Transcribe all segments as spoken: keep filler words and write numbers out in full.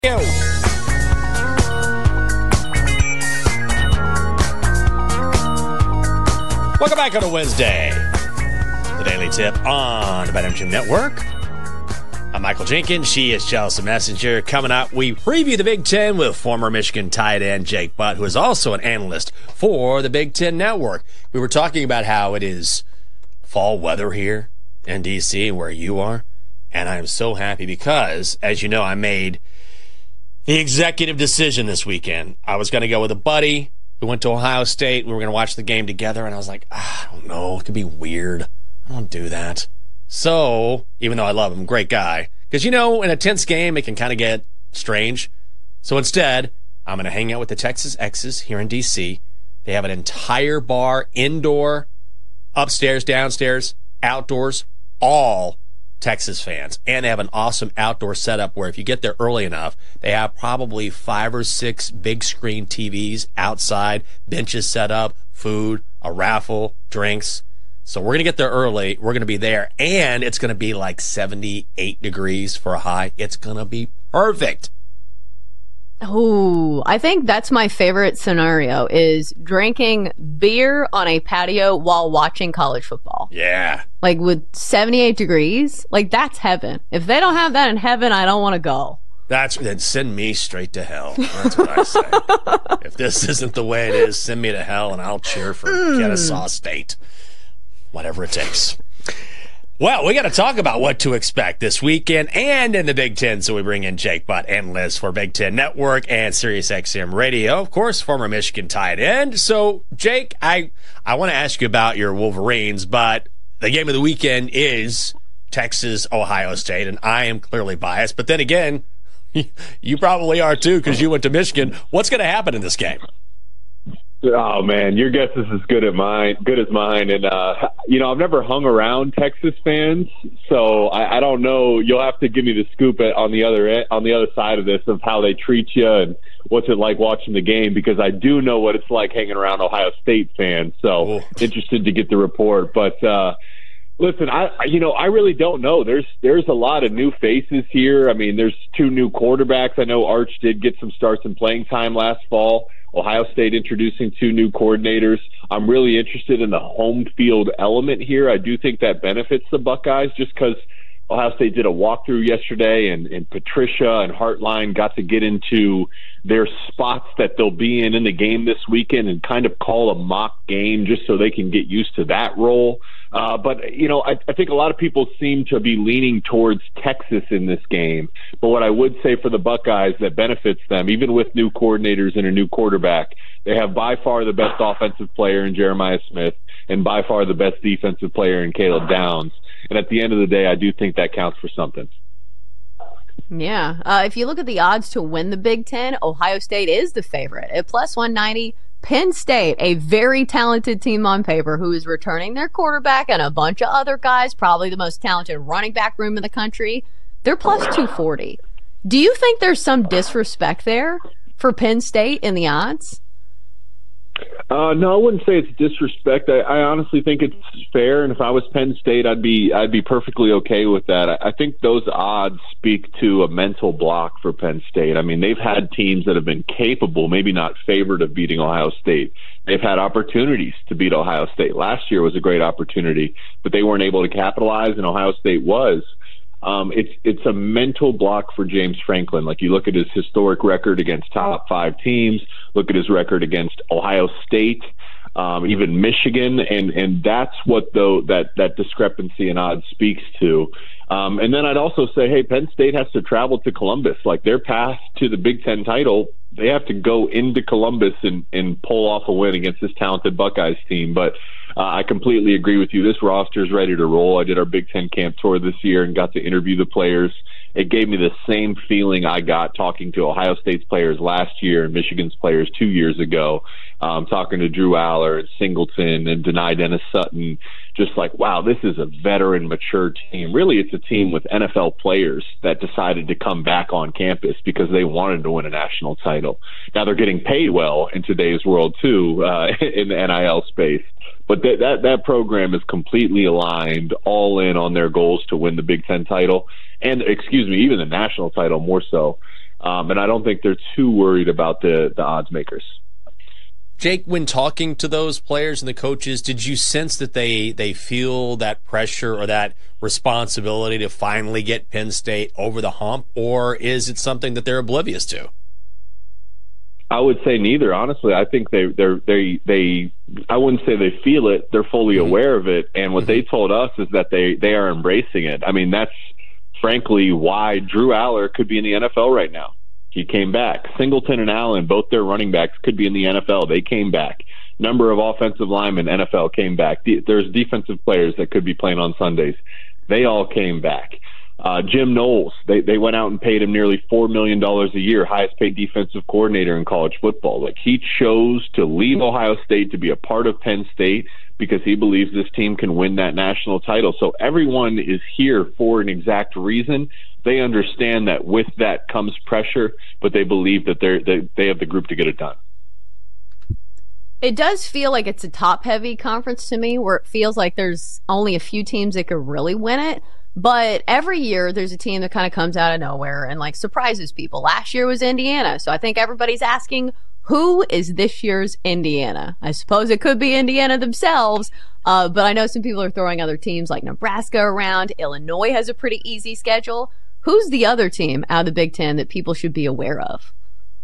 Yo. Welcome back on a Wednesday. The Daily Tip on the BetMGM Network. I'm Michael Jenkins. She is Chelsea Messenger. Coming up, we preview the Big Ten with former Michigan tight end Jake Butt, who is also an analyst for the Big Ten Network. We were talking about how it is fall weather here in D C, where you are, and I am so happy because, as you know, I made the executive decision this weekend. I was going to go with a buddy who went to Ohio State. We were going to watch the game together, and I was like, ah, I don't know. It could be weird. I don't do that. So, even though I love him, great guy. Because, you know, in a tense game, it can kind of get strange. So instead, I'm going to hang out with the Texas Exes here in D C. They have an entire bar, indoor, upstairs, downstairs, outdoors, all Texas fans. And they have an awesome outdoor setup where if you get there early enough, they have probably five or six big screen T Vs outside, benches set up, food, a raffle, drinks. So we're going to get there early. We're going to be there. And it's going to be like seventy-eight degrees for a high. It's going to be perfect. Oh, I think that's my favorite scenario is drinking beer on a patio while watching college football. Yeah. Like with seventy-eight degrees, like that's heaven. If they don't have that in heaven, I don't want to go. That's then send me straight to hell. That's what I say. If this isn't the way it is, send me to hell and I'll cheer for mm. Kennesaw State. Whatever it takes. Well, we got to talk about what to expect this weekend and in the Big Ten, so we bring in Jake Butt, analyst for Big Ten Network and SiriusXM Radio, of course, former Michigan tight end. So, Jake, I I want to ask you about your Wolverines, but the game of the weekend is Texas, Ohio State, and I am clearly biased. But then again, you probably are too because you went to Michigan. What's going to happen in this game? Oh man, your guess is as good as mine. Good as mine, and uh, you know I've never hung around Texas fans, so I, I don't know. You'll have to give me the scoop at, on the other end, on the other side of this of how they treat you and what's it like watching the game, because I do know what it's like hanging around Ohio State fans. So Ooh. Interested to get the report, but uh, listen, I you know I really don't know. There's there's a lot of new faces here. I mean, there's two new quarterbacks. I know Arch did get some starts and playing time last fall. Ohio State introducing two new coordinators. I'm really interested in the home field element here. I do think that benefits the Buckeyes just because Ohio State did a walkthrough yesterday, and, and Patricia and Hartline got to get into their spots that they'll be in in the game this weekend and kind of call a mock game just so they can get used to that role. Uh, but, you know, I, I think a lot of people seem to be leaning towards Texas in this game. But what I would say for the Buckeyes that benefits them, even with new coordinators and a new quarterback, they have by far the best offensive player in Jeremiah Smith and by far the best defensive player in Caleb Downs. And at the end of the day, I do think that counts for something. Yeah. Uh, if you look at the odds to win the Big Ten, Ohio State is the favorite at plus one ninety. Penn State, a very talented team on paper who is returning their quarterback and a bunch of other guys, probably the most talented running back room in the country, they're plus two forty. Do you think there's some disrespect there for Penn State in the odds? Uh, no, I wouldn't say it's disrespect. I, I honestly think it's fair, and if I was Penn State, I'd be I'd be perfectly okay with that. I, I think those odds speak to a mental block for Penn State. I mean, they've had teams that have been capable, maybe not favored, of beating Ohio State. They've had opportunities to beat Ohio State. Last year was a great opportunity, but they weren't able to capitalize, and Ohio State was. Um, it's it's a mental block for James Franklin. Like, you look at his historic record against top five teams, look at his record against Ohio State, um, even Michigan, and and that's what though that that discrepancy in odds speaks to. Um, and then I'd also say, hey, Penn State has to travel to Columbus. Like, their path to the Big Ten title, they have to go into Columbus and, and pull off a win against this talented Buckeyes team. But uh, I completely agree with you. This roster is ready to roll. I did our Big Ten camp tour this year and got to interview the players. It gave me the same feeling I got talking to Ohio State's players last year and Michigan's players two years ago, um, talking to Drew Aller and Singleton and Denai Dennis Sutton. Just like, wow, this is a veteran, mature team. Really, it's a team with N F L players that decided to come back on campus because they wanted to win a national title. Now they're getting paid well in today's world, too, uh, in the N I L space. But that, that that program is completely aligned, all in on their goals to win the Big Ten title and, excuse me, even the national title more so. Um, and I don't think they're too worried about the, the odds makers. Jake, when talking to those players and the coaches, did you sense that they, they feel that pressure or that responsibility to finally get Penn State over the hump, or is it something that they're oblivious to? I would say neither, honestly. I think they, they're, they, they, I wouldn't say they feel it. They're fully mm-hmm. aware of it. And what mm-hmm. they told us is that they, they are embracing it. I mean, that's frankly why Drew Aller could be in the N F L right now. He came back. Singleton and Allen, both their running backs, could be in the N F L. They came back. Number of offensive linemen, N F L came back. There's defensive players that could be playing on Sundays. They all came back. Uh, Jim Knowles, they, they went out and paid him nearly four million dollars a year, highest paid defensive coordinator in college football. Like, he chose to leave Ohio State to be a part of Penn State because he believes this team can win that national title. So everyone is here for an exact reason. They understand that with that comes pressure, but they believe that they're, they they have the group to get it done. It does feel like it's a top-heavy conference to me, where it feels like there's only a few teams that could really win it. But every year there's a team that kind of comes out of nowhere and like surprises people. Last year was Indiana, so I think everybody's asking, who is this year's Indiana? I suppose it could be Indiana themselves, uh, but I know some people are throwing other teams like Nebraska around. Illinois has a pretty easy schedule. Who's the other team out of the Big Ten that people should be aware of?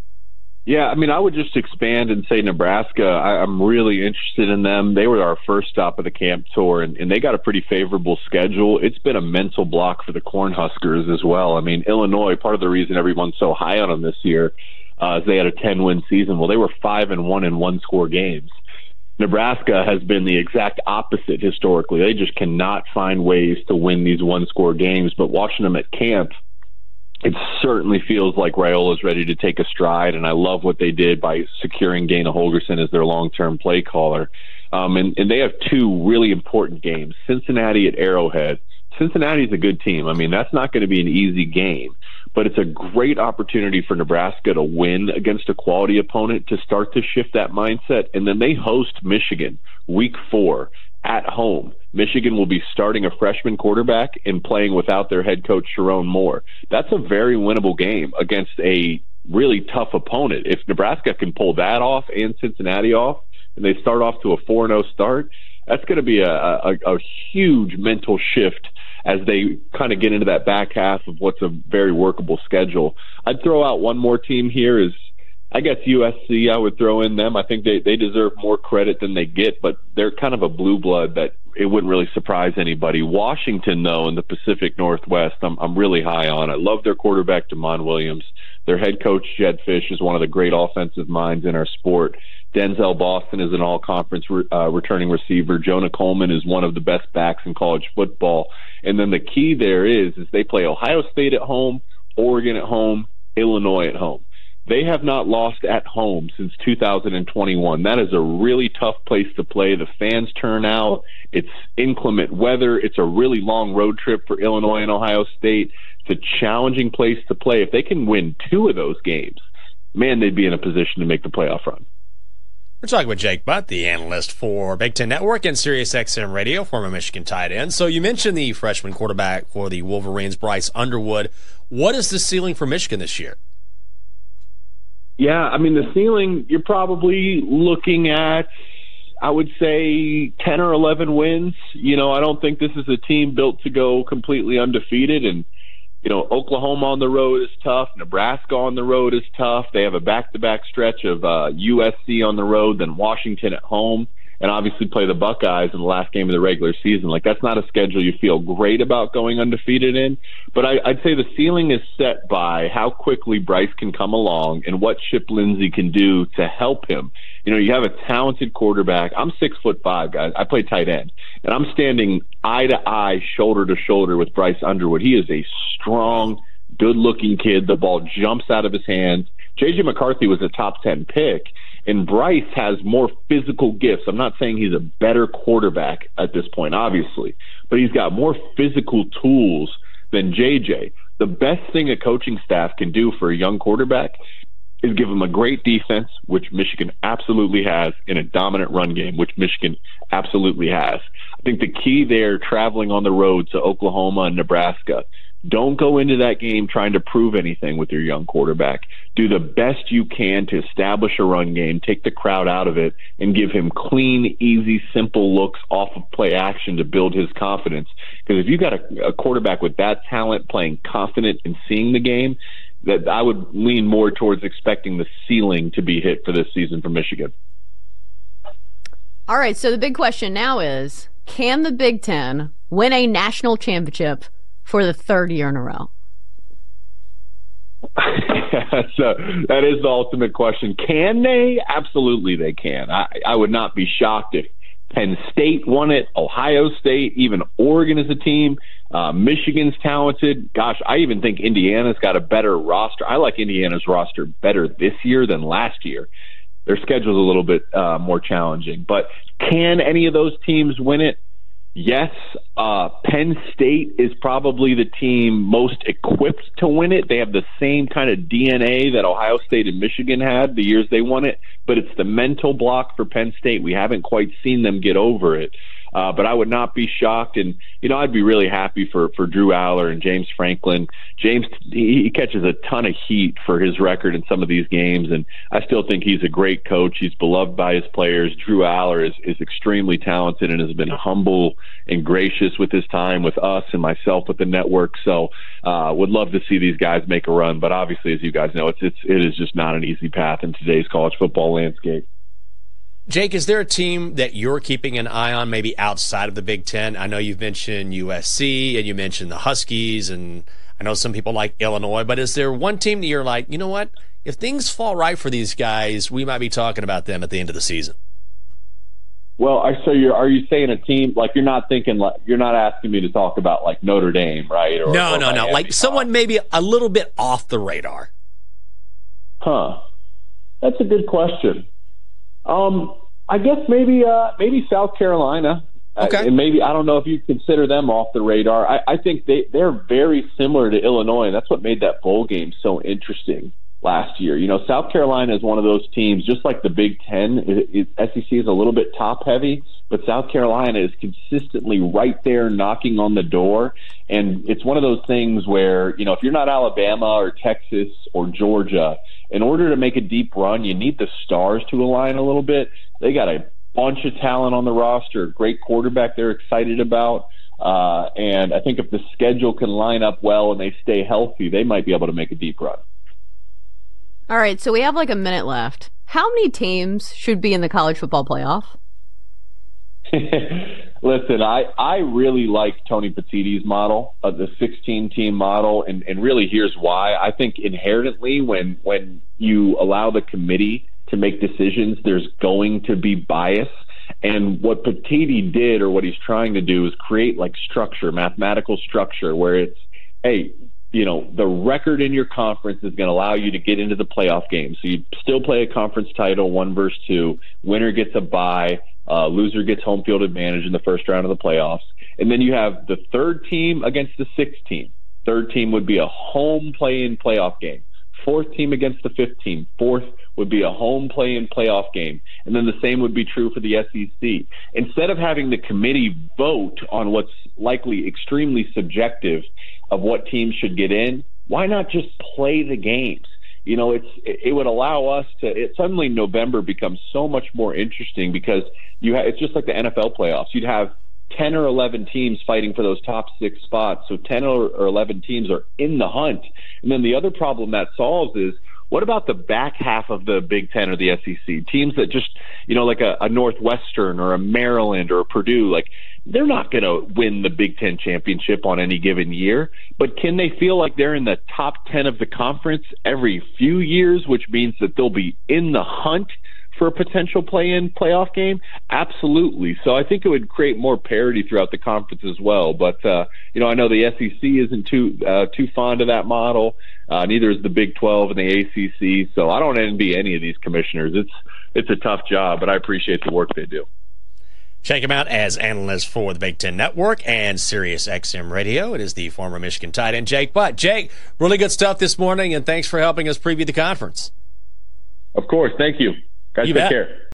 Yeah, I mean, I would just expand and say Nebraska. I, I'm really interested in them. They were our first stop of the camp tour, and, and they got a pretty favorable schedule. It's been a mental block for the Cornhuskers as well. I mean, Illinois, part of the reason everyone's so high on them this year uh, is they had a ten-win season. Well, they were five and one in one-score games. Nebraska has been the exact opposite historically. They just cannot find ways to win these one-score games. But watching them at camp, it certainly feels like Raiola's ready to take a stride, and I love what they did by securing Dana Holgorsen as their long-term play caller. Um, and, and they have two really important games, Cincinnati at Arrowhead. Cincinnati's a good team. I mean, that's not going to be an easy game, but it's a great opportunity for Nebraska to win against a quality opponent to start to shift that mindset. And then they host Michigan week four at home. Michigan will be starting a freshman quarterback and playing without their head coach, Sharon Moore. That's a very winnable game against a really tough opponent. If Nebraska can pull that off and Cincinnati off, and they start off to a four and oh start, that's going to be a, a, a huge mental shift as they kind of get into that back half of what's a very workable schedule. I'd throw out one more team here is, I guess U S C, I would throw in them. I think they, they deserve more credit than they get, but they're kind of a blue blood that it wouldn't really surprise anybody. Washington, though, in the Pacific Northwest, I'm, I'm really high on. I love their quarterback, Damon Williams. Their head coach, Jed Fish, is one of the great offensive minds in our sport. Denzel Boston is an all-conference uh, returning receiver. Jonah Coleman is one of the best backs in college football. And then the key there is, is they play Ohio State at home, Oregon at home, Illinois at home. They have not lost at home since two thousand twenty-one. That is a really tough place to play. The fans turn out. It's inclement weather. It's a really long road trip for Illinois and Ohio State. It's a challenging place to play. If they can win two of those games, man, they'd be in a position to make the playoff run. We're talking with Jake Butt, the analyst for Big Ten Network and SiriusXM Radio, former Michigan tight end. So you mentioned the freshman quarterback for the Wolverines, Bryce Underwood. What is the ceiling for Michigan this year? Yeah, I mean, the ceiling, you're probably looking at, I would say, ten or eleven wins. You know, I don't think this is a team built to go completely undefeated. And, you know, Oklahoma on the road is tough. Nebraska on the road is tough. They have a back-to-back stretch of uh, U S C on the road, then Washington at home, and obviously play the Buckeyes in the last game of the regular season. Like, that's not a schedule you feel great about going undefeated in. But I, I'd say the ceiling is set by how quickly Bryce can come along and what Chip Lindsey can do to help him. You know, you have a talented quarterback. I'm six foot five, guys. I play tight end, and I'm standing eye to eye, shoulder to shoulder with Bryce Underwood. He is a strong, good-looking kid. The ball jumps out of his hands. J J McCarthy was a top ten pick, and Bryce has more physical gifts. I'm not saying he's a better quarterback at this point, obviously, but he's got more physical tools than J J. The best thing a coaching staff can do for a young quarterback is give him a great defense, which Michigan absolutely has, in a dominant run game, which Michigan absolutely has. I think the key there, traveling on the road to Oklahoma and Nebraska, Don't go into that game trying to prove anything with your young quarterback. Do the best you can to establish a run game, take the crowd out of it, and give him clean, easy, simple looks off of play action to build his confidence. Because if you got a, a quarterback with that talent playing confident and seeing the game, that I would lean more towards expecting the ceiling to be hit for this season for Michigan. All right, so the big question now is, can the Big Ten win a national championship for the third year in a row? That's a, that is the ultimate question. Can they? Absolutely they can. I, I would not be shocked if Penn State won it, Ohio State, even Oregon as a team. Uh, Michigan's talented. Gosh, I even think Indiana's got a better roster. I like Indiana's roster better this year than last year. Their schedule's a little bit uh, more challenging. But can any of those teams win it? Yes. Uh, Penn State is probably the team most equipped to win it. They have the same kind of D N A that Ohio State and Michigan had the years they won it, but it's the mental block for Penn State. We haven't quite seen them get over it. Uh, but I would not be shocked, and you know I'd be really happy for, for Drew Aller and James Franklin. James he, he catches a ton of heat for his record in some of these games, and I still think he's a great coach. He's beloved by his players. Drew Aller is, is extremely talented and has been humble and gracious with his time with us and myself with the network. So uh, would love to see these guys make a run, but obviously, as you guys know, it's it's it is just not an easy path in today's college football landscape. Jake, is there a team that you're keeping an eye on maybe outside of the Big Ten? I know you've mentioned U S C and you mentioned the Huskies, and I know some people like Illinois, but is there one team that you're like, you know what, if things fall right for these guys, we might be talking about them at the end of the season? Well, I so you're are you saying a team, like you're not thinking, like you're not asking me to talk about like Notre Dame, right? Or, no, or no, no. Like someone maybe a little bit off the radar. Huh. That's a good question. Um, I guess maybe uh, maybe South Carolina. Okay. Uh, and maybe, I don't know if you consider them off the radar. I, I think they, they're very similar to Illinois, and that's what made that bowl game so interesting last year. You know, South Carolina is one of those teams, just like the Big Ten. It, it, S E C is a little bit top-heavy, but South Carolina is consistently right there knocking on the door. And it's one of those things where, you know, if you're not Alabama or Texas or Georgia, in order to make a deep run, you need the stars to align a little bit. They got a bunch of talent on the roster, great quarterback they're excited about. Uh, and I think if the schedule can line up well and they stay healthy, they might be able to make a deep run. All right, so we have like a minute left. How many teams should be in the college football playoff? Listen, I, I really like Tony Petitti's model, of the sixteen-team model, and, and really here's why. I think inherently when when you allow the committee to make decisions, there's going to be bias. And what Petitti did, or what he's trying to do, is create like structure, mathematical structure, where it's, hey, you know, the record in your conference is going to allow you to get into the playoff game. So you still play a conference title, one versus two. Winner gets a bye. Uh, loser gets home field advantage in the first round of the playoffs. And then you have the third team against the sixth team. Third team would be a home play-in playoff game. Fourth team against the fifth team. Fourth would be a home play-in playoff game. And then the same would be true for the S E C. Instead of having the committee vote on what's likely extremely subjective of what teams should get in, why not just play the games? You know, it's it would allow us to. It, suddenly, November becomes so much more interesting because you ha- it's just like the N F L playoffs. You'd have ten or eleven teams fighting for those top six spots. So ten or, or eleven teams are in the hunt. And then the other problem that solves is, what about the back half of the Big Ten or the S E C? Teams that just, you know, like a, a Northwestern or a Maryland or a Purdue, like they're not going to win the Big Ten championship on any given year, but can they feel like they're in the top ten of the conference every few years, which means that they'll be in the hunt for a potential play-in playoff game? Absolutely. So I think it would create more parity throughout the conference as well. But, uh, you know, I know the S E C isn't too uh, too fond of that model. Uh, neither is the Big twelve and the A C C. So I don't envy any of these commissioners. It's it's a tough job, but I appreciate the work they do. Check him out as analyst for the Big Ten Network and Sirius X M Radio. It is the former Michigan tight end, Jake Butt. Jake, really good stuff this morning, and thanks for helping us preview the conference. Of course. Thank you. Guys, you take bet. care.